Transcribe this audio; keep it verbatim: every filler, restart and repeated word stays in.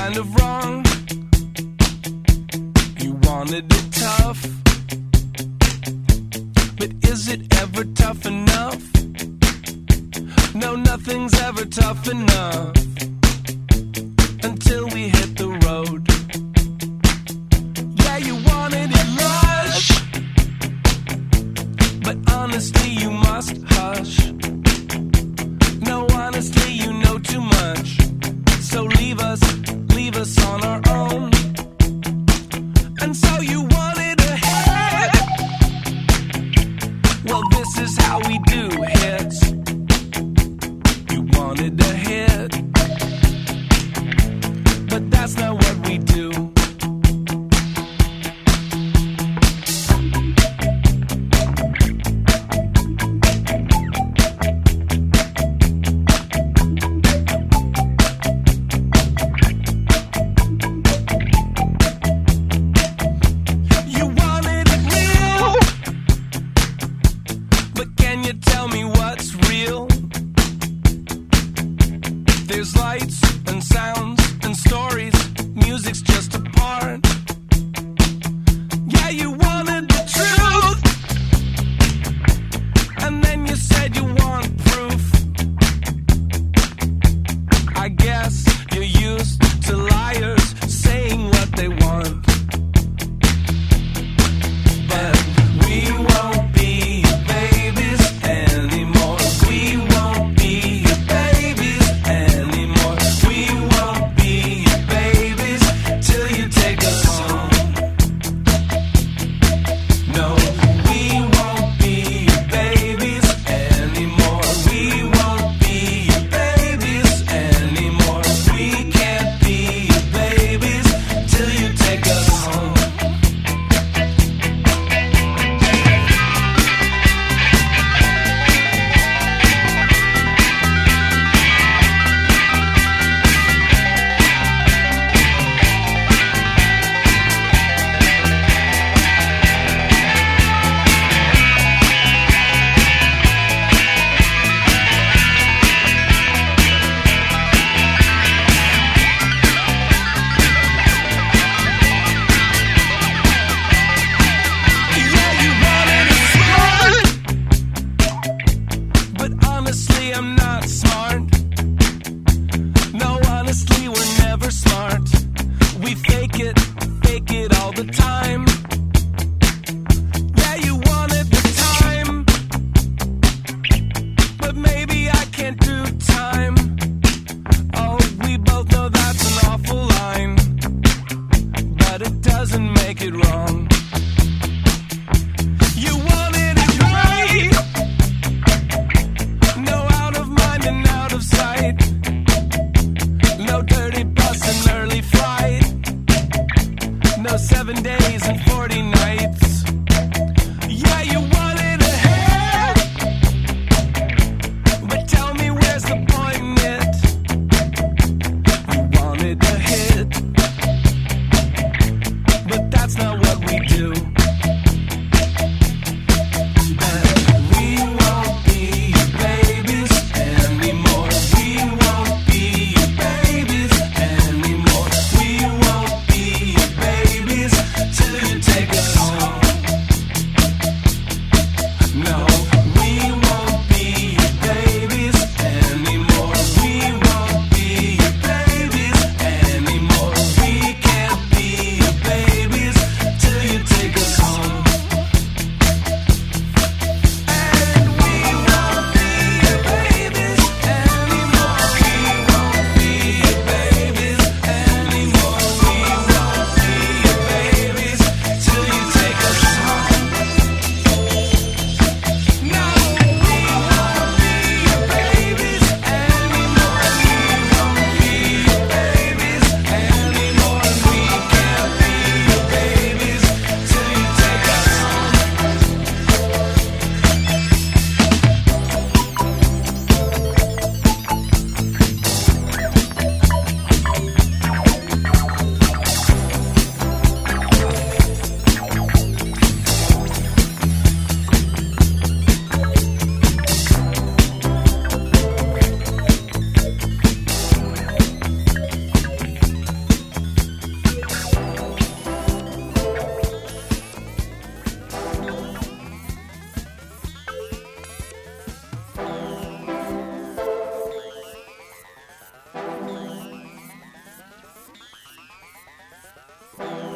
kind of wrong. You wanted it tough, but is it ever tough enough? No, nothing's ever tough enough until we hit the road. Yeah, you wanted it lush, but honestly you must hush. No, honestly you know too much, so leave us, leave us on our own. And so you wanted a hit. Well, this is how we do hits. You wanted a hit, but that's not what we do. You wanted it real, but can you tell me what's real? There's lights and sounds and stories, music's just a part. Yeah, you wanted the truth, and then you said you want proof. I guess you're used to liars saying what they want. But we won't be your babies anymore. We won't be your babies anymore. We won't be your babies till you take us phone.